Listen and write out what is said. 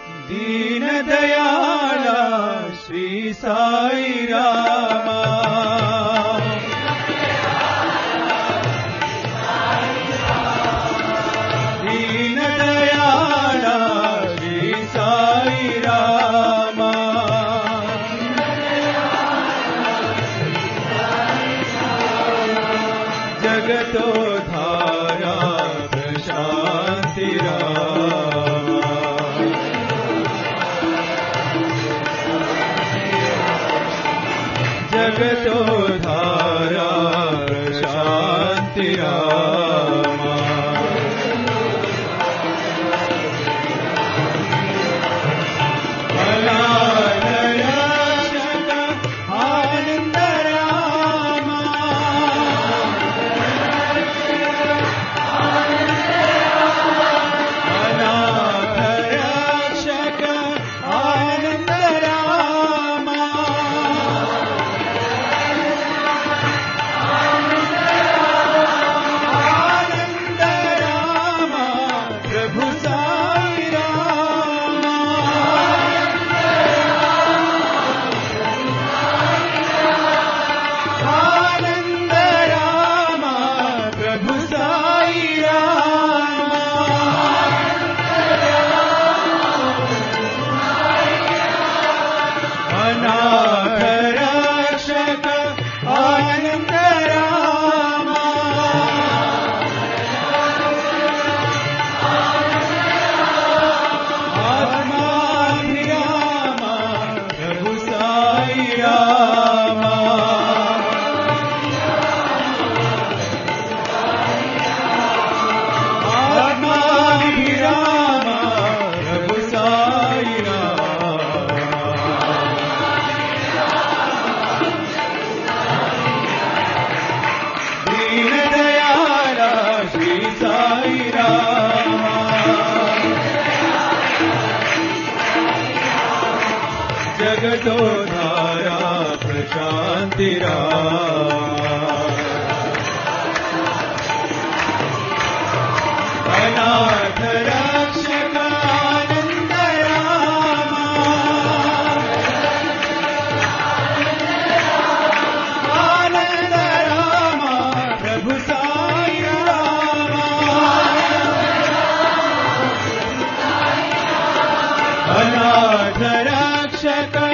दीन दयाला श्री साई रामा, दीन दयाला श्री साई रामा, जगतो धारा प्रशांति रामा, जगतो धारा प्रशांति रामा, अनाथ रक्षक आनंद रामा, अनाथ रक्षक आनंद रामा, आनंद रामा प्रभु साई रामा, आनंद रामा प्रभु साई रामा, अनाथ रक्षक आनंद रामा, आत्माभिरामा प्रभु साई रामा, आत्माभिरामा प्रभु साई रामा, दीन दयाला श्री साई रामा, जगतो धारा प्रशांति रामा, अनाथ रक्षक आनंद रामा, आनंद रामा प्रभु साई रामा, अनाथ रक्षक